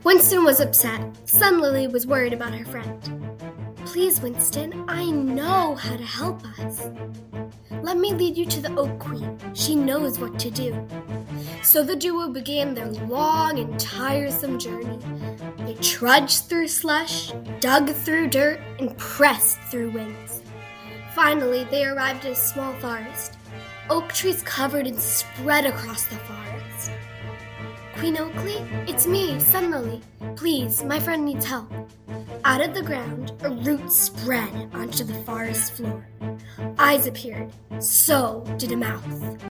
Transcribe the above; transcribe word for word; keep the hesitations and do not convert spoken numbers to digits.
Winston was upset. Sunlily was worried about her friend. Please, Winston, I know how to help us. Let me lead you to the Oak Queen. She knows what to do. So the duo began their long and tiresome journey. They trudged through slush, dug through dirt, and pressed through winds. Finally, they arrived at a small forest. Oak trees covered and spread across the forest. Queen Oakley, it's me, Sunlily. Please, my friend needs help. Out of the ground, a root spread onto the forest floor. Eyes appeared. So did a mouth.